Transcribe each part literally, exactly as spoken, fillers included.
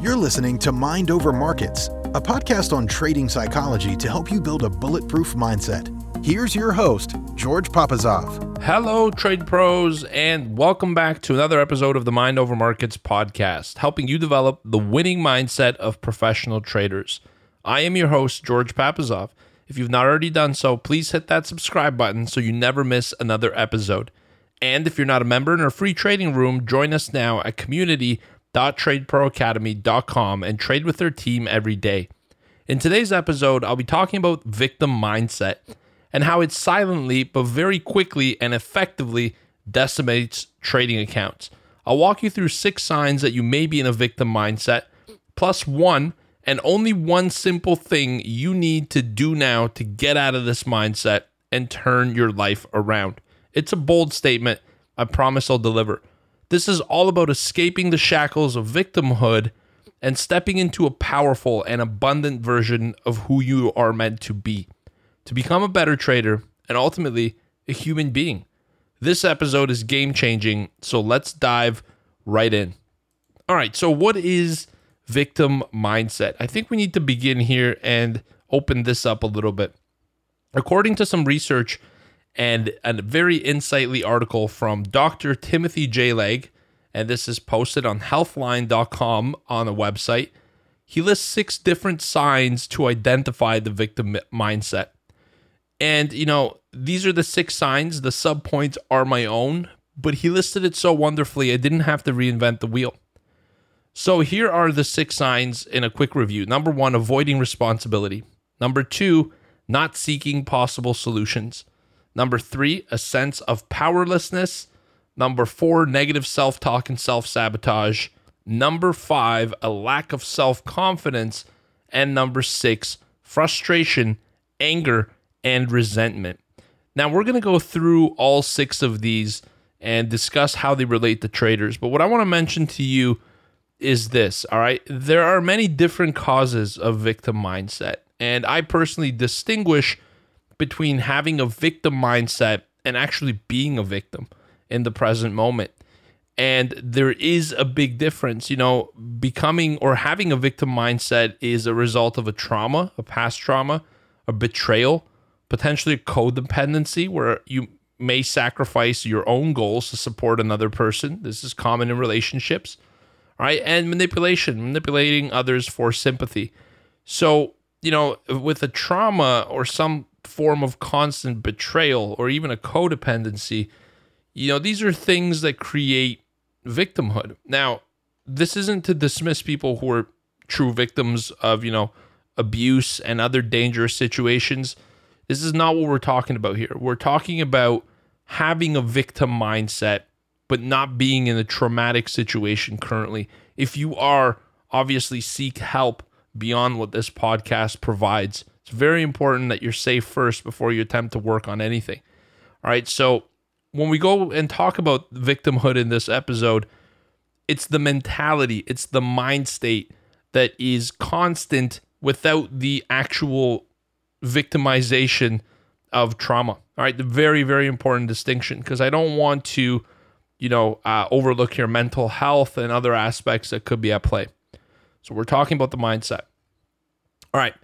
You're listening to Mind Over Markets, a podcast on trading psychology to help you build a bulletproof mindset. Here's your host, George Papazov. Hello, trade pros, and welcome back to another episode of the Mind Over Markets podcast, helping you develop the winning mindset of professional traders. I am your host, George Papazov. If you've not already done so, please hit that subscribe button so you never miss another episode. And if you're not a member in our free trading room, join us now at community dot trade pro academy dot com and trade with their team every day. In today's episode, I'll be talking about victim mindset and how it silently but very quickly and effectively decimates trading accounts. I'll walk you through six signs that you may be in a victim mindset, plus one and only one simple thing you need to do now to get out of this mindset and turn your life around. It's a bold statement. I promise I'll deliver. This is all about escaping the shackles of victimhood and stepping into a powerful and abundant version of who you are meant to be, to become a better trader and ultimately a human being. This episode is game-changing, so let's dive right in. All right, so what is victim mindset? I think we need to begin here and open this up a little bit. According to some research and a very insightly article from Doctor Timothy J. Legg, and this is posted on healthline dot com on a website. He lists six different signs to identify the victim mindset. And, you know, these are the six signs. The subpoints are my own, but he listed it so wonderfully, I didn't have to reinvent the wheel. So here are the six signs in a quick review. Number one, avoiding responsibility. Number two, not seeking possible solutions. Number three, a sense of powerlessness. Number four, negative self-talk and self-sabotage. Number five, a lack of self-confidence. And number six, frustration, anger, and resentment. Now, we're going to go through all six of these and discuss how they relate to traders. But what I want to mention to you is this, all right? There are many different causes of victim mindset. And I personally distinguish between having a victim mindset and actually being a victim in the present moment. And there is a big difference. You know, becoming or having a victim mindset is a result of a trauma, a past trauma, a betrayal, potentially a codependency where you may sacrifice your own goals to support another person. This is common in relationships, right? And manipulation, manipulating others for sympathy. So, you know, with a trauma or some form of constant betrayal or even a codependency, you know, these are things that create victimhood. Now, this isn't to dismiss people who are true victims of, you know, abuse and other dangerous situations. This is not what we're talking about here. We're talking about having a victim mindset, but not being in a traumatic situation currently. If you are, obviously seek help beyond what this podcast provides. It's very important that you're safe first before you attempt to work on anything. All right, so when we go and talk about victimhood in this episode, it's the mentality, it's the mind state that is constant without the actual victimization of trauma. All right, the very, very important distinction, because I don't want to, you know, uh, overlook your mental health and other aspects that could be at play. So we're talking about the mindset. All right.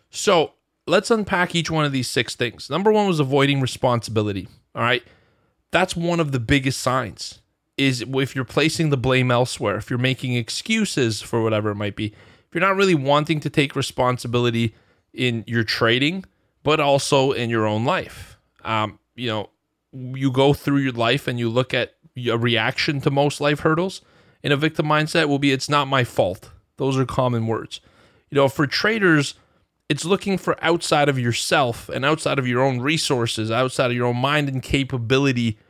So let's unpack each one of these six things. Number one was avoiding responsibility. All right. That's one of the biggest signs, is if you're placing the blame elsewhere, if you're making excuses for whatever it might be, if you're not really wanting to take responsibility in your trading, but also in your own life. Um, you know, you go through your life and you look at a reaction to most life hurdles in a victim mindset will be, it's not my fault. Those are common words. You know, for traders, it's looking for outside of yourself and outside of your own resources, outside of your own mind and capability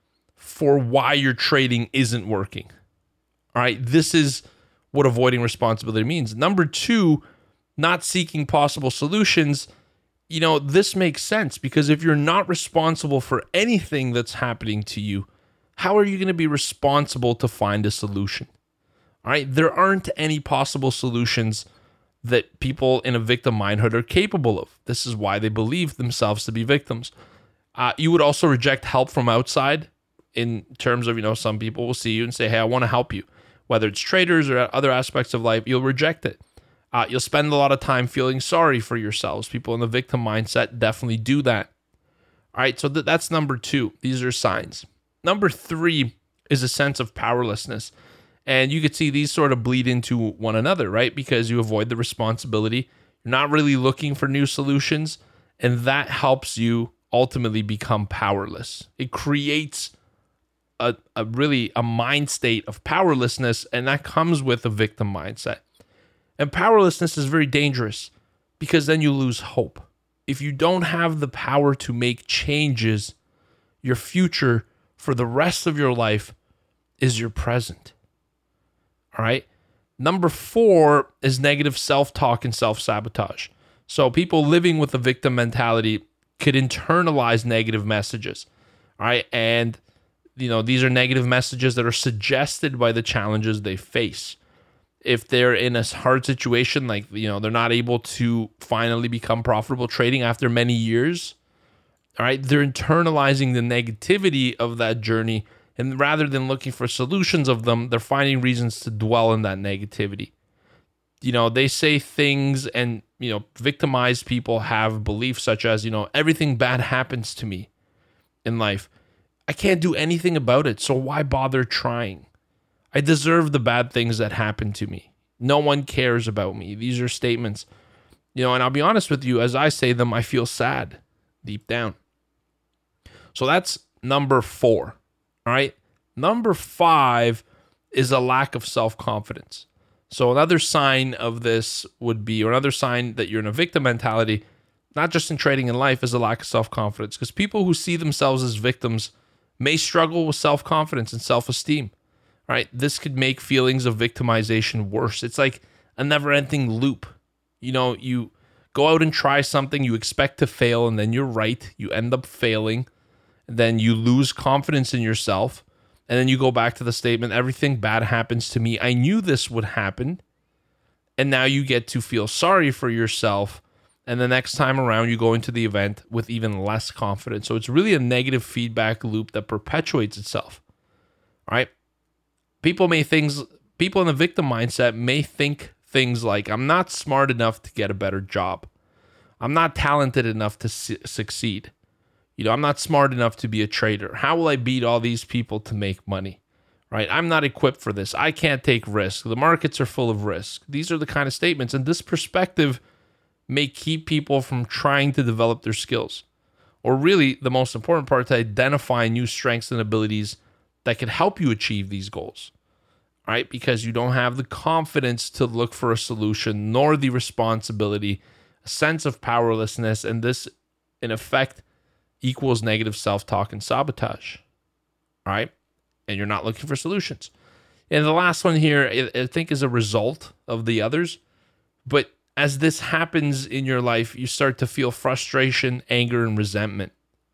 for why your trading isn't working. All right, this is what avoiding responsibility means. Number two, not seeking possible solutions. You know, this makes sense because if you're not responsible for anything that's happening to you, how are you going to be responsible to find a solution? All right, there aren't any possible solutions that people in a victim mindhood are capable of. This is why they believe themselves to be victims. Uh, you would also reject help from outside in terms of, you know, some people will see you and say, hey, I want to help you. whether it's traders or other aspects of life, you'll reject it. Uh, you'll spend a lot of time feeling sorry for yourselves. People in the victim mindset definitely do that. All right, so th- that's number two. These are signs. Number three is a sense of powerlessness. And you could see these sort of bleed into one another, right? Because you avoid the responsibility. You're not really looking for new solutions. And that helps you ultimately become powerless. It creates a, a really a mind state of powerlessness. And that comes with a victim mindset. And powerlessness is very dangerous because then you lose hope. If you don't have the power to make changes, your future for the rest of your life is your present. All right. Number four is negative self-talk and self-sabotage. So people living with a victim mentality could internalize negative messages. All right. And, you know, these are negative messages that are suggested by the challenges they face. If they're in a hard situation, like, you know, they're not able to finally become profitable trading after many years, all right, they're internalizing the negativity of that journey. And rather than looking for solutions of them, they're finding reasons to dwell in that negativity. You know, they say things and, you know, victimized people have beliefs such as, you know, everything bad happens to me in life. I can't do anything about it, so why bother trying? I deserve the bad things that happen to me. No one cares about me. These are statements, you know, and I'll be honest with you, as I say them, I feel sad deep down. So that's number four. All right. Number five is a lack of self-confidence. So another sign of this would be, or another sign that you're in a victim mentality, not just in trading in life, is a lack of self-confidence. Because people who see themselves as victims may struggle with self-confidence and self-esteem. Right? This could make feelings of victimization worse. It's like a never-ending loop. You know, you go out and try something, you expect to fail, and then you're right. You end up failing. And then you lose confidence in yourself. And then you go back to the statement, everything bad happens to me. I knew this would happen. And now you get to feel sorry for yourself. And the next time around, you go into the event with even less confidence. So it's really a negative feedback loop that perpetuates itself. All right? People may things, people in the victim mindset may think things like, I'm not smart enough to get a better job. I'm not talented enough to su- succeed. You know, I'm not smart enough to be a trader. How will I beat all these people to make money? Right? I'm not equipped for this. I can't take risks. The markets are full of risk. These are the kind of statements. And this perspective may keep people from trying to develop their skills. Or really, the most important part, to identify new strengths and abilities that can help you achieve these goals, right? Because you don't have the confidence to look for a solution, nor the responsibility, a sense of powerlessness, and this, in effect, equals negative self-talk and sabotage, all right? And you're not looking for solutions. And the last one here, I think, is a result of the others, but as this happens in your life, you start to feel frustration, anger, and resentment.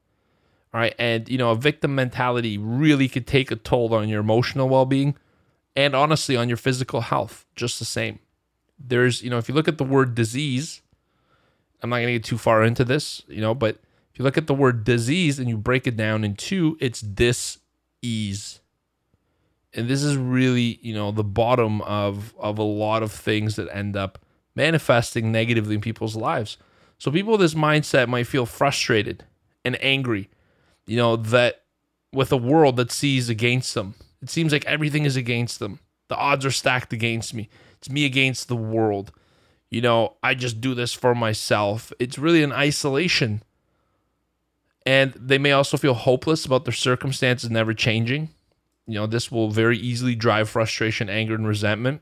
All right. And, you know, a victim mentality really could take a toll on your emotional well-being and honestly on your physical health, just the same. There's, you know, if you look at the word disease, I'm not going to get too far into this, you know, but if you look at the word disease and you break it down in two, it's dis-ease. And this is really, you know, the bottom of, of a lot of things that end up manifesting negatively in people's lives. So people with this mindset might feel frustrated and angry, you know, that with a world that sees against them. It seems like everything is against them. The odds are stacked against me. It's me against the world. You know, I just do this for myself. It's really an isolation. And they may also feel hopeless about their circumstances never changing. You know, this will very easily drive frustration, anger, and resentment.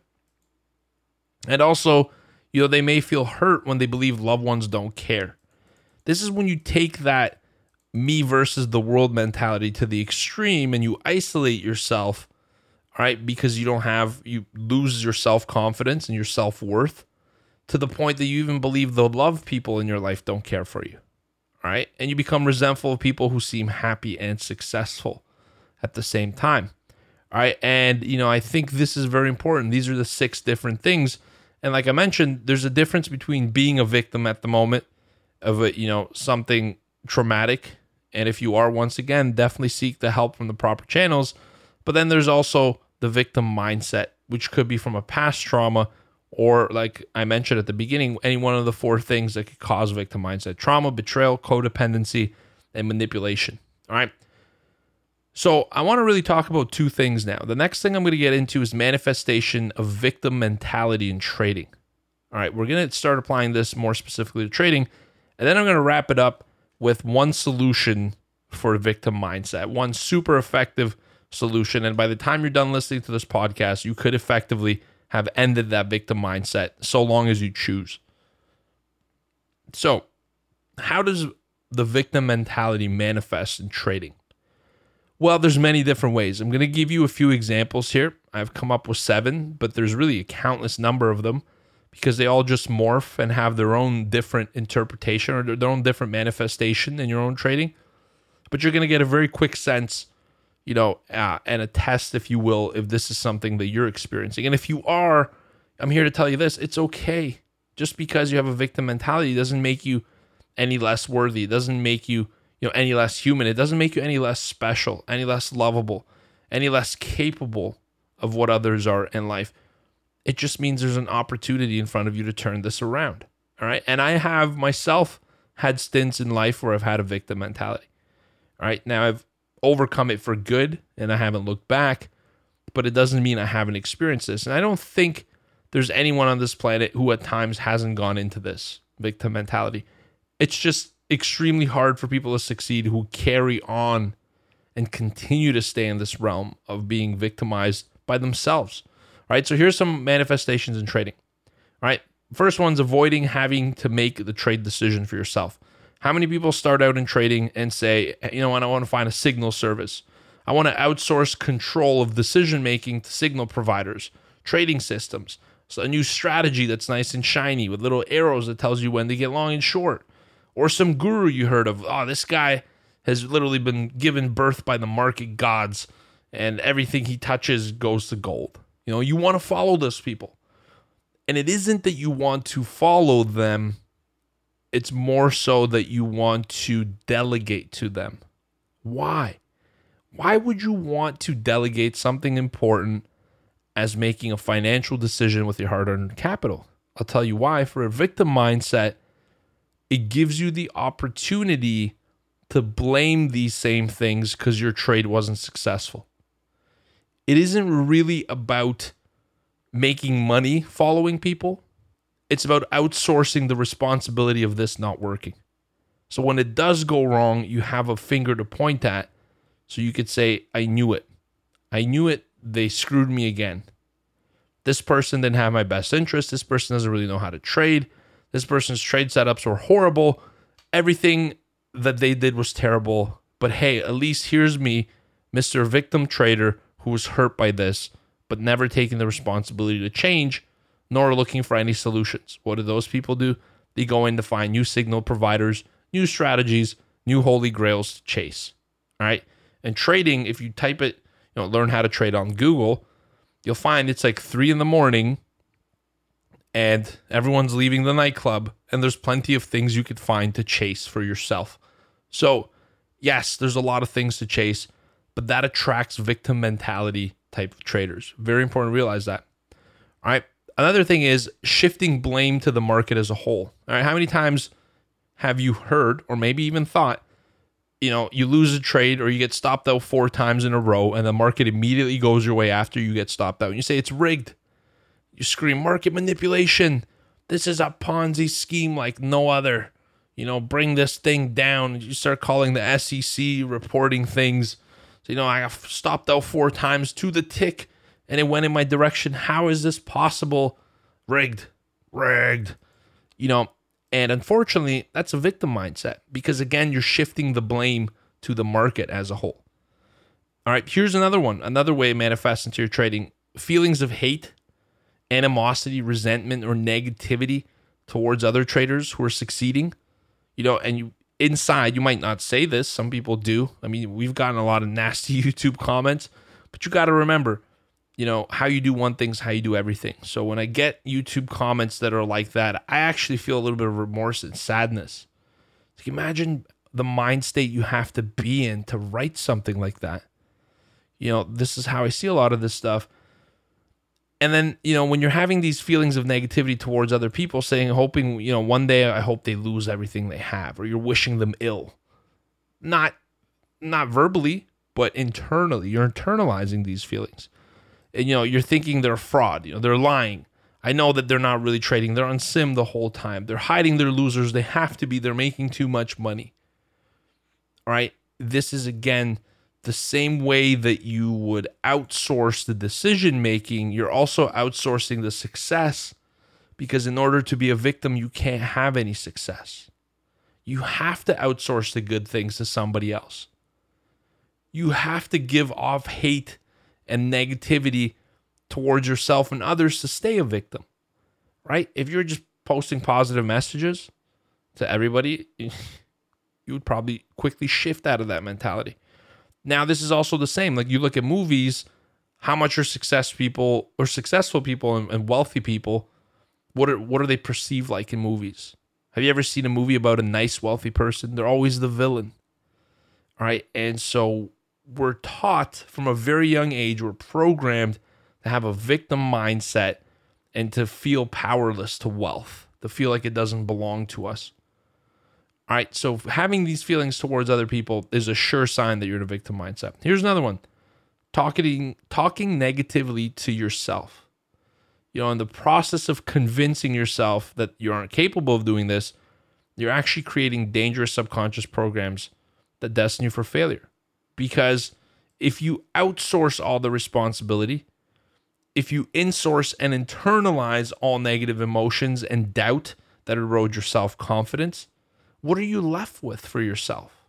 And also, you know, they may feel hurt when they believe loved ones don't care. This is when you take that me versus the world mentality to the extreme and you isolate yourself, all right, because you don't have, you lose your self-confidence and your self-worth to the point that you even believe the loved people in your life don't care for you, all right? And you become resentful of people who seem happy and successful at the same time, all right? And, you know, I think this is very important. These are the six different things. And like I mentioned, there's a difference between being a victim at the moment of a, you know, something traumatic. And if you are, once again, definitely seek the help from the proper channels. But then there's also the victim mindset which could be from a past trauma, or like I mentioned at the beginning, any one of the four things that could cause victim mindset: trauma, betrayal, codependency, and manipulation. All right. So I want to really talk about two things now. The next thing I'm going to get into is manifestation of victim mentality in trading. All right. We're going to start applying this more specifically to trading. And then I'm going to wrap it up with one solution for victim mindset, one super effective solution. And by the time you're done listening to this podcast, you could effectively have ended that victim mindset, so long as you choose. So how does the victim mentality manifest in trading? Well, there's many different ways. I'm going to give you a few examples here. I've come up with seven, but there's really a countless number of them because they all just morph and have their own different interpretation or their own different manifestation in your own trading. But you're going to get a very quick sense, you know, uh, and a test, if you will, if this is something that you're experiencing. And if you are, I'm here to tell you this: it's okay. Just because you have a victim mentality doesn't make you any less worthy. It doesn't make you, you know, any less human. It doesn't make you any less special, any less lovable, any less capable of what others are in life. It just means there's an opportunity in front of you to turn this around. All right. And I have myself had stints in life where I've had a victim mentality. All right. Now I've overcome it for good and I haven't looked back, but it doesn't mean I haven't experienced this. And I don't think there's anyone on this planet who at times hasn't gone into this victim mentality. It's just extremely hard for people to succeed who carry on and continue to stay in this realm of being victimized by themselves. All right, so here's some manifestations in trading. All right, first one's avoiding having to make the trade decision for yourself. How many people start out in trading and say, you know what, I want to find a signal service. I want to outsource control of decision-making to signal providers, trading systems. So a new strategy that's nice and shiny with little arrows that tells you when to get long and short. Or some guru you heard of. Oh, this guy has literally been given birth by the market gods and everything he touches goes to gold. You know, you want to follow those people. And it isn't that you want to follow them. It's more so that you want to delegate to them. Why? Why would you want to delegate something important as making a financial decision with your hard-earned capital? I'll tell you why. For a victim mindset, it gives you the opportunity to blame these same things because your trade wasn't successful. It isn't really about making money following people. It's about outsourcing the responsibility of this not working. So when it does go wrong, you have a finger to point at. So you could say, I knew it. I knew it. They screwed me again. This person didn't have my best interest. This person doesn't really know how to trade. This person's trade setups were horrible. Everything that they did was terrible. But hey, at least here's me, Mister Victim Trader, who was hurt by this, but never taking the responsibility to change, nor looking for any solutions. What do those people do? They go in to find new signal providers, new strategies, new holy grails to chase. All right. And trading, if you type it, you know, learn how to trade on Google, you'll find it's like three in the morning and everyone's leaving the nightclub and there's plenty of things you could find to chase for yourself. So yes, there's a lot of things to chase, but that attracts victim mentality type of traders. Very important to realize that. All right. Another thing is shifting blame to the market as a whole. All right. How many times have you heard, or maybe even thought, you know, you lose a trade or you get stopped out four times in a row and the market immediately goes your way after you get stopped out. And you say it's rigged. You scream market manipulation. This is a Ponzi scheme like no other. You know, bring this thing down. You start calling the S E C, reporting things. So, you know, I got stopped out four times to the tick and it went in my direction. How is this possible? Rigged. Rigged. You know, and unfortunately, that's a victim mindset because, again, you're shifting the blame to the market as a whole. All right, here's another one. Another way it manifests into your trading. Feelings of hate, animosity, resentment, or negativity towards other traders who are succeeding. You know, and you inside, you might not say this. Some people do. I mean, we've gotten a lot of nasty YouTube comments, but you got to remember, you know, how you do one thing's how you do everything. So when I get YouTube comments that are like that, I actually feel a little bit of remorse and sadness. Like, imagine the mind state you have to be in to write something like that. You know, this is how I see a lot of this stuff. And then, you know, when you're having these feelings of negativity towards other people, saying, hoping, you know, one day I hope they lose everything they have, or you're wishing them ill. Not, not verbally, but internally. You're internalizing these feelings. And, you know, you're thinking they're a fraud. You know, they're lying. I know that they're not really trading. They're on sim the whole time. They're hiding their losers. They have to be. They're making too much money. All right. This is, again, the same way that you would outsource the decision making. You're also outsourcing the success, because in order to be a victim, you can't have any success. You have to outsource the good things to somebody else. You have to give off hate and negativity towards yourself and others to stay a victim, right? If you're just posting positive messages to everybody, you would probably quickly shift out of that mentality. Now, this is also the same. Like, you look at movies, how much are success people or successful people and, and wealthy people, what are what are they perceived like in movies? Have you ever seen a movie about a nice, wealthy person? They're always the villain. All right. And so we're taught from a very young age, we're programmed to have a victim mindset and to feel powerless to wealth, to feel like it doesn't belong to us. All right, so having these feelings towards other people is a sure sign that you're in a victim mindset. Here's another one. Talking, talking negatively to yourself. You know, in the process of convincing yourself that you aren't capable of doing this, you're actually creating dangerous subconscious programs that destine you for failure. Because if you outsource all the responsibility, if you insource and internalize all negative emotions and doubt that erode your self-confidence, what are you left with for yourself?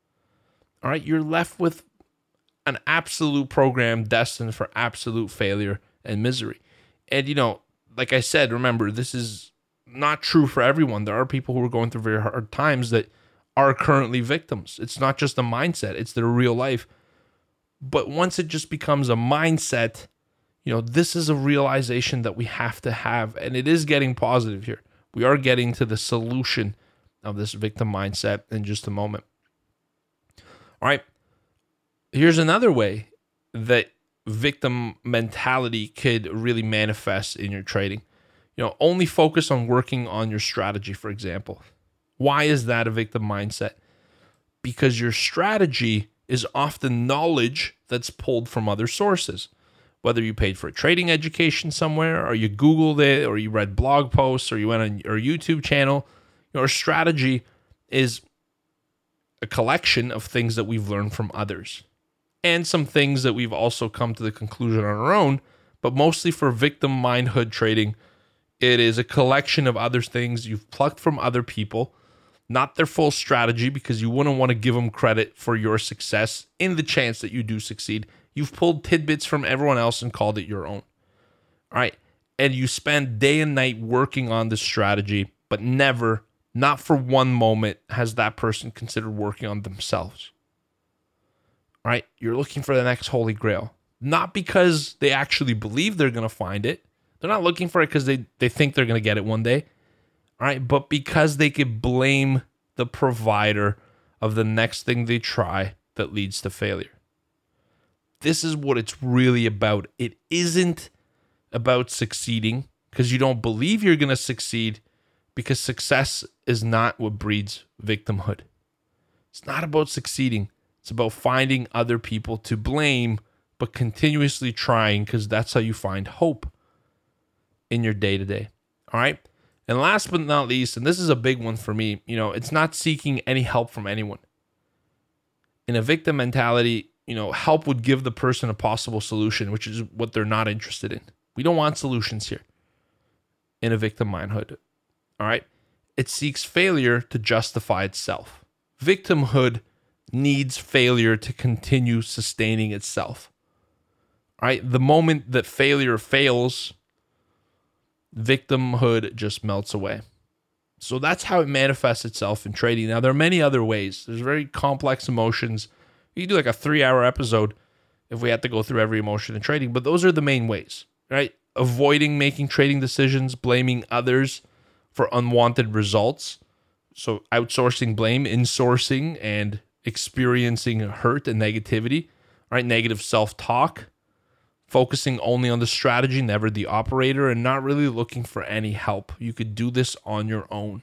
All right, you're left with an absolute program destined for absolute failure and misery. And, you know, like I said, remember, this is not true for everyone. There are people who are going through very hard times that are currently victims. It's not just a mindset, it's their real life. But once it just becomes a mindset, you know, this is a realization that we have to have. And it is getting positive here. We are getting to the solution of this victim mindset in just a moment. All right. Here's another way that victim mentality could really manifest in your trading. You know, only focus on working on your strategy, for example. Why is that a victim mindset? Because your strategy is often knowledge that's pulled from other sources. Whether you paid for a trading education somewhere, or you Googled it, or you read blog posts, or you went on your YouTube channel. Our strategy is a collection of things that we've learned from others and some things that we've also come to the conclusion on our own, but mostly for victim mindhood trading, it is a collection of other things you've plucked from other people, not their full strategy, because you wouldn't want to give them credit for your success in the chance that you do succeed. You've pulled tidbits from everyone else and called it your own. All right. And you spend day and night working on this strategy, but never Not for one moment has that person considered working on themselves. All right? You're looking for the next holy grail. Not because they actually believe they're going to find it. They're not looking for it because they, they think they're going to get it one day. All right? But because they could blame the provider of the next thing they try that leads to failure. This is what it's really about. It isn't about succeeding because you don't believe you're going to succeed, because success is not what breeds victimhood. It's not about succeeding. It's about finding other people to blame, but continuously trying, because that's how you find hope in your day-to-day. All right? And last but not least, and this is a big one for me, you know, it's not seeking any help from anyone. In a victim mentality, you know, help would give the person a possible solution, which is what they're not interested in. We don't want solutions here in a victim mindhood. All right. It seeks failure to justify itself. Victimhood needs failure to continue sustaining itself. All right. The moment that failure fails, victimhood just melts away. So that's how it manifests itself in trading. Now, there are many other ways. There's very complex emotions. You can do like a three-hour episode if we had to go through every emotion in trading, but those are the main ways, right? Avoiding making trading decisions, blaming others for unwanted results. So outsourcing blame, insourcing, and experiencing hurt and negativity, right? Negative self-talk, focusing only on the strategy, never the operator, and not really looking for any help. You could do this on your own.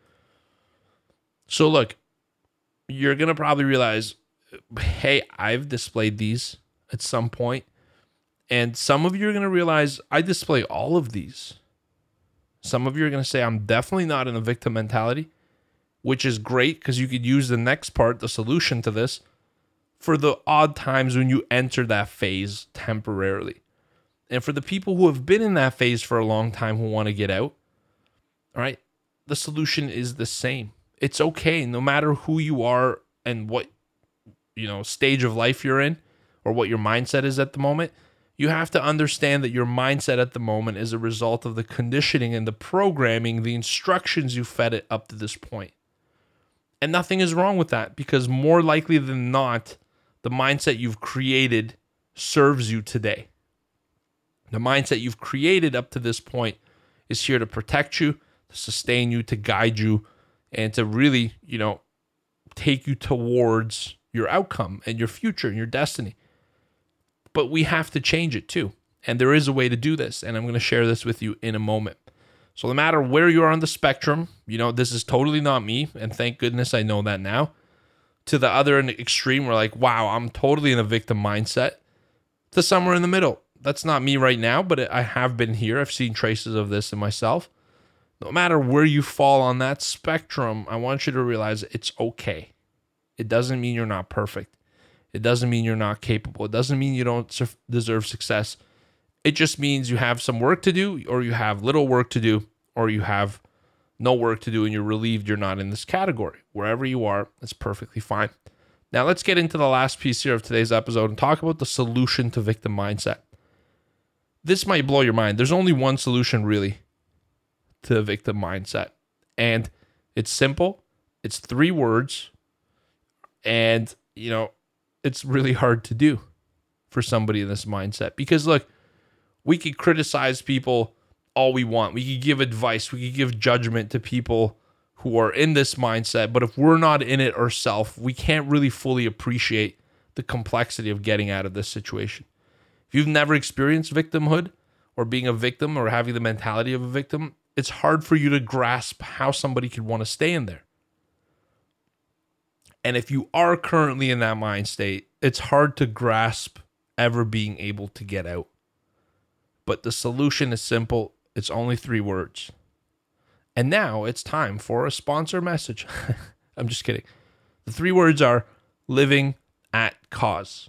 So look, you're going to probably realize, hey, I've displayed these at some point. And some of you are going to realize I display all of these. Some of you are going to say, I'm definitely not in a victim mentality, which is great because you could use the next part, the solution to this, for the odd times when you enter that phase temporarily. And for the people who have been in that phase for a long time who want to get out, all right, the solution is the same. It's okay, no matter who you are and what, you know, stage of life you're in or what your mindset is at the moment. You have to understand that your mindset at the moment is a result of the conditioning and the programming, the instructions you fed it up to this point. And nothing is wrong with that, because more likely than not, the mindset you've created serves you today. The mindset you've created up to this point is here to protect you, to sustain you, to guide you, and to really, you know, take you towards your outcome and your future and your destiny. But we have to change it too. And there is a way to do this. And I'm going to share this with you in a moment. So no matter where you are on the spectrum, you know, this is totally not me. And thank goodness I know that now. To the other extreme, we're like, wow, I'm totally in a victim mindset. To somewhere in the middle. That's not me right now, but I have been here. I've seen traces of this in myself. No matter where you fall on that spectrum, I want you to realize it's okay. It doesn't mean you're not perfect. It doesn't mean you're not capable. It doesn't mean you don't deserve success. It just means you have some work to do, or you have little work to do, or you have no work to do and you're relieved you're not in this category. Wherever you are, it's perfectly fine. Now let's get into the last piece here of today's episode and talk about the solution to victim mindset. This might blow your mind. There's only one solution really to victim mindset. And it's simple. It's three words. And, you know, it's really hard to do for somebody in this mindset. Because look, we could criticize people all we want. We could give advice. We could give judgment to people who are in this mindset. But if we're not in it ourselves, we can't really fully appreciate the complexity of getting out of this situation. If you've never experienced victimhood or being a victim or having the mentality of a victim, it's hard for you to grasp how somebody could want to stay in there. And if you are currently in that mind state, it's hard to grasp ever being able to get out. But the solution is simple. It's only three words. And now it's time for a sponsor message. I'm just kidding. The three words are living at cause.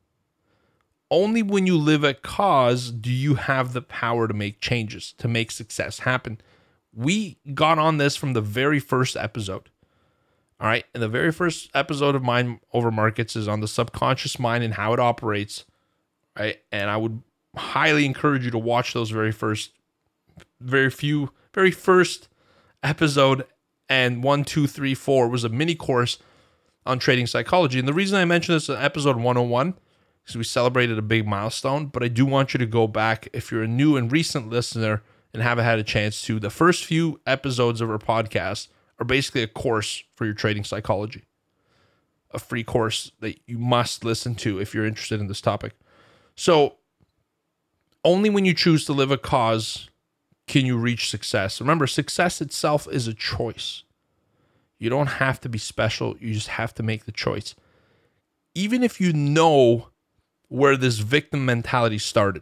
Only when you live at cause do you have the power to make changes, to make success happen. We got on this from the very first episode. All right. And the very first episode of Mind Over Markets is on the subconscious mind and how it operates. Right. And I would highly encourage you to watch those very first, very few, very first episode. And one, two, three, four was a mini course on trading psychology. And the reason I mentioned this in episode one oh one is we celebrated a big milestone. But I do want you to go back if you're a new and recent listener and haven't had a chance to. The first few episodes of our podcast are basically a course for your trading psychology, a free course that you must listen to if you're interested in this topic. So only when you choose to live a cause can you reach success. Remember, success itself is a choice. You don't have to be special. You just have to make the choice. Even if you know where this victim mentality started.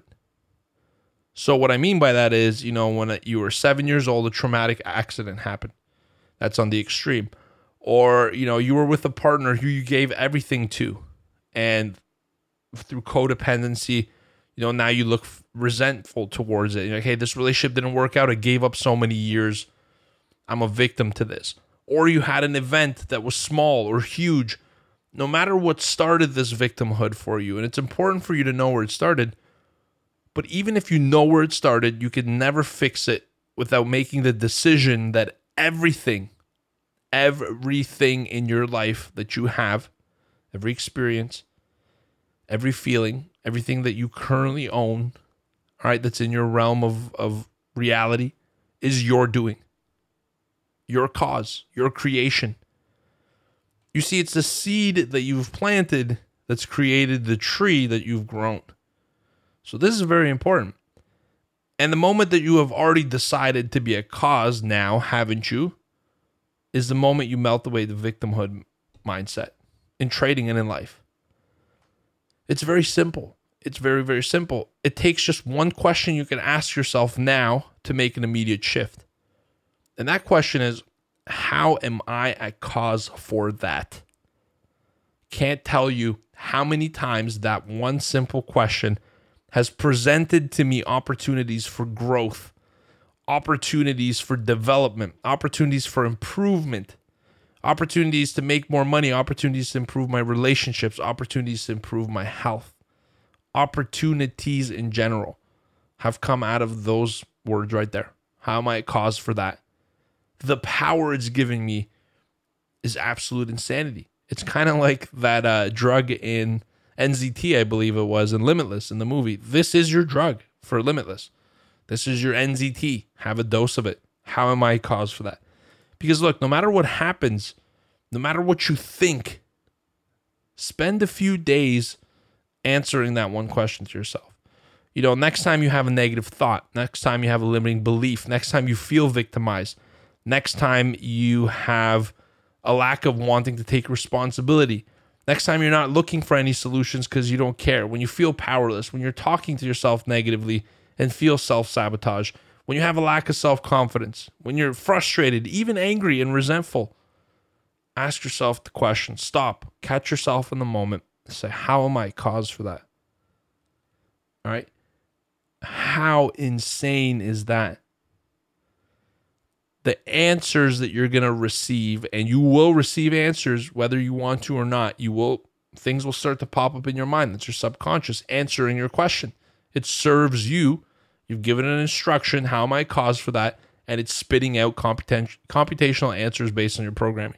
So what I mean by that is, you know, when you were seven years old, a traumatic accident happened. That's on the extreme. Or, you know, you were with a partner who you gave everything to. And through codependency, you know, now you look resentful towards it. You're like, hey, this relationship didn't work out. I gave up so many years. I'm a victim to this. Or you had an event that was small or huge. No matter what started this victimhood for you, and it's important for you to know where it started, but even if you know where it started, you can never fix it without making the decision that everything, everything in your life that you have, every experience, every feeling, everything that you currently own, all right, that's in your realm of, of reality, is your doing, your cause, your creation. You see, it's the seed that you've planted that's created the tree that you've grown. So this is very important. And the moment that you have already decided to be a cause now, haven't you, is the moment you melt away the victimhood mindset in trading and in life. It's very simple. It's very, very simple. It takes just one question you can ask yourself now to make an immediate shift. And that question is, how am I a cause for that? Can't tell you how many times that one simple question has presented to me opportunities for growth, opportunities for development, opportunities for improvement, opportunities to make more money, opportunities to improve my relationships, opportunities to improve my health. Opportunities in general have come out of those words right there. How am I a cause for that? The power it's giving me is absolute insanity. It's kind of like that uh, drug in N Z T, I believe it was, in Limitless in the movie. This is your drug for Limitless. This is your N Z T. Have a dose of it. How am I a cause for that? Because look, no matter what happens, no matter what you think, spend a few days answering that one question to yourself. You know, next time you have a negative thought, next time you have a limiting belief, next time you feel victimized, next time you have a lack of wanting to take responsibility, next time you're not looking for any solutions because you don't care, when you feel powerless, when you're talking to yourself negatively and feel self-sabotage, when you have a lack of self-confidence, when you're frustrated, even angry and resentful, ask yourself the question, stop, catch yourself in the moment, say, how am I a cause for that? All right? How insane is that? The answers that you're going to receive, and you will receive answers whether you want to or not, you will, things will start to pop up in your mind. That's your subconscious answering your question. It serves you. You've given an instruction, how am I a cause for that? And it's spitting out computation, computational answers based on your programming.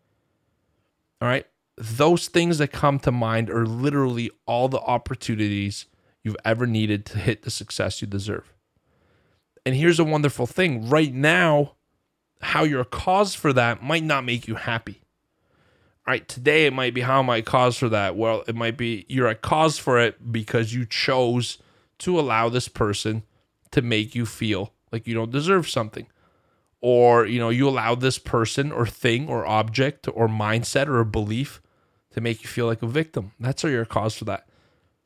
All right? Those things that come to mind are literally all the opportunities you've ever needed to hit the success you deserve. And here's a wonderful thing. Right now, how you're a cause for that might not make you happy. All right, today it might be, how am I a cause for that? Well, it might be you're a cause for it because you chose to allow this person to make you feel like you don't deserve something. Or, you know, you allow this person or thing or object or mindset or a belief to make you feel like a victim. That's how you're a cause for that.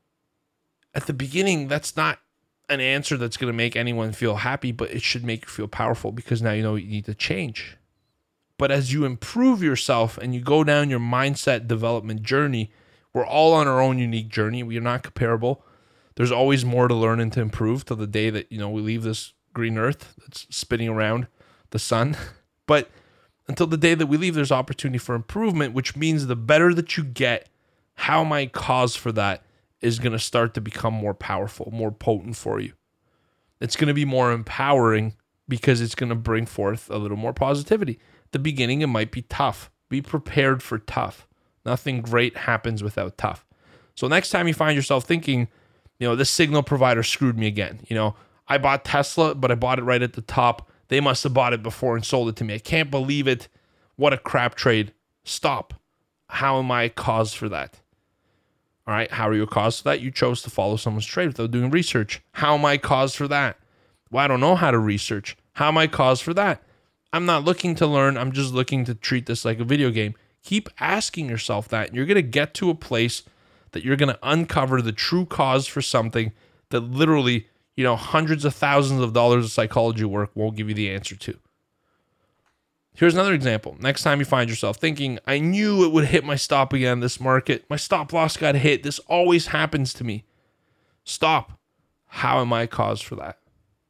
At the beginning, that's not an answer that's going to make anyone feel happy, but it should make you feel powerful because now you know you need to change. But as you improve yourself and you go down your mindset development journey, we're all on our own unique journey. We are not comparable. There's always more to learn and to improve till the day that, you know, we leave this green earth that's spinning around the sun. But until the day that we leave, there's opportunity for improvement, which means the better that you get, how my cause for that is going to start to become more powerful, more potent for you. It's going to be more empowering because it's going to bring forth a little more positivity. At the beginning, it might be tough. Be prepared for tough. Nothing great happens without tough. So next time you find yourself thinking, you know, this signal provider screwed me again. You know, I bought Tesla, but I bought it right at the top. They must have bought it before and sold it to me. I can't believe it. What a crap trade. Stop. How am I a cause for that? All right, how are you a cause for that? You chose to follow someone's trade without doing research. How am I a cause for that? Well, I don't know how to research. How am I a cause for that? I'm not looking to learn. I'm just looking to treat this like a video game. Keep asking yourself that. And you're going to get to a place that you're going to uncover the true cause for something that literally, you know, hundreds of thousands of dollars of psychology work won't give you the answer to. Here's another example. Next time you find yourself thinking, I knew it would hit my stop again, this market. My stop loss got hit. This always happens to me. Stop. How am I a cause for that?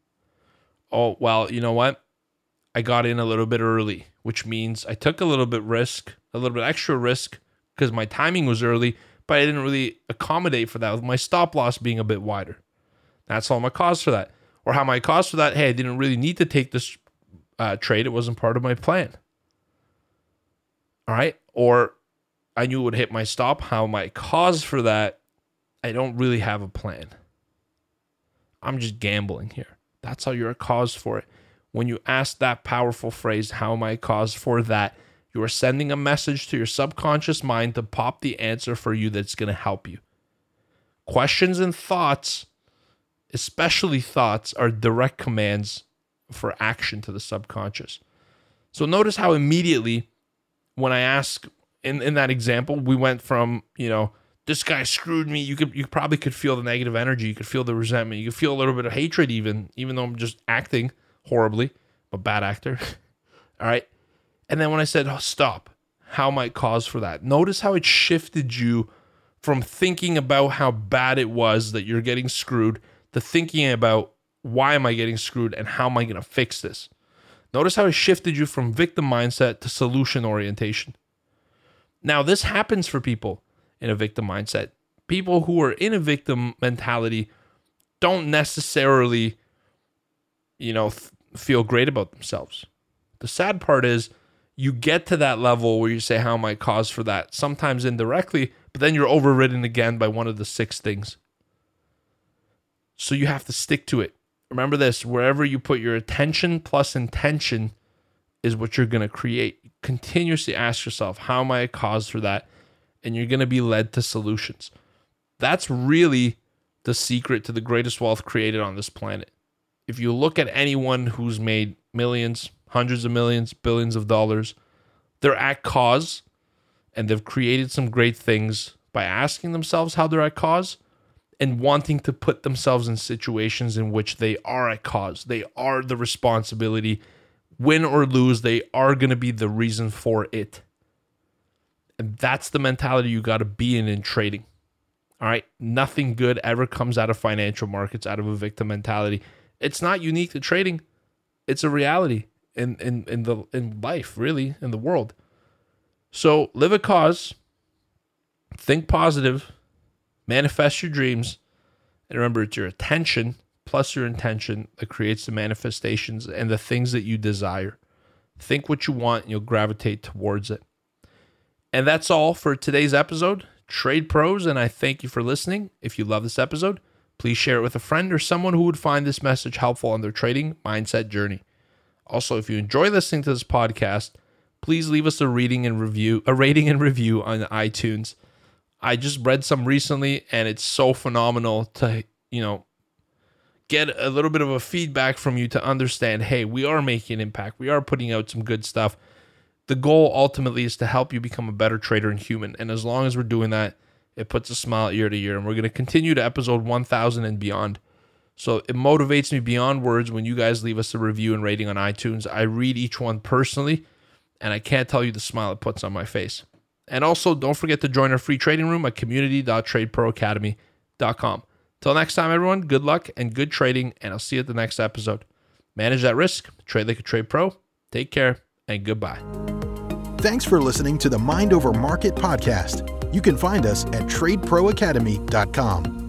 Oh, well, you know what? I got in a little bit early, which means I took a little bit risk, a little bit extra risk because my timing was early, but I didn't really accommodate for that with my stop loss being a bit wider. That's all my cause for that. Or how my cause for that, hey, I didn't really need to take this Uh, trade. It wasn't part of my plan. All right. Or I knew it would hit my stop. How my cause for that, I don't really have a plan. I'm just gambling here. That's how you're a cause for it. When you ask that powerful phrase, how am I a cause for that, you are sending a message to your subconscious mind to pop the answer for you that's going to help you. Questions and thoughts especially thoughts, are direct commands for action to the subconscious. So notice how immediately when I ask in, in that example, we went from, you know, this guy screwed me. You could you probably could feel the negative energy. You could feel the resentment. You could feel a little bit of hatred even, even though I'm just acting horribly. I'm a bad actor. All right. And then when I said, oh, stop, how might cause for that? Notice how it shifted you from thinking about how bad it was that you're getting screwed to thinking about why am I getting screwed and how am I going to fix this? Notice how it shifted you from victim mindset to solution orientation. Now, this happens for people in a victim mindset. People who are in a victim mentality don't necessarily, you know, th- feel great about themselves. The sad part is you get to that level where you say, how am I cause for that? Sometimes indirectly, but then you're overridden again by one of the six things. So you have to stick to it. Remember this, wherever you put your attention plus intention is what you're going to create. Continuously ask yourself, how am I a cause for that? And you're going to be led to solutions. That's really the secret to the greatest wealth created on this planet. If you look at anyone who's made millions, hundreds of millions, billions of dollars, they're at cause and they've created some great things by asking themselves how they're at cause and wanting to put themselves in situations in which they are at cause. They are the responsibility. Win or lose, they are going to be the reason for it. And that's the mentality you got to be in in trading. All right. Nothing good ever comes out of financial markets, out of a victim mentality. It's not unique to trading. It's a reality in, in, in the in life, really, in the world. So live a cause, think positive, manifest your dreams, and remember it's your attention plus your intention that creates the manifestations and the things that you desire. Think what you want and you'll gravitate towards it. And that's all for today's episode. Trade pros, and I thank you for listening. If you love this episode, please share it with a friend or someone who would find this message helpful on their trading mindset journey. Also, if you enjoy listening to this podcast, please leave us a reading and review, a rating and review on iTunes. I just read some recently, and it's so phenomenal to, you know, get a little bit of a feedback from you to understand, hey, we are making an impact. We are putting out some good stuff. The goal ultimately is to help you become a better trader and human. And as long as we're doing that, it puts a smile year to year. And we're going to continue to episode one thousand and beyond. So it motivates me beyond words when you guys leave us a review and rating on iTunes. I read each one personally, and I can't tell you the smile it puts on my face. And also, don't forget to join our free trading room at community dot trade pro academy dot com. Till next time, everyone, good luck and good trading, and I'll see you at the next episode. Manage that risk, trade like a trade pro. Take care, and goodbye. Thanks for listening to the Mind Over Market podcast. You can find us at trade pro academy dot com.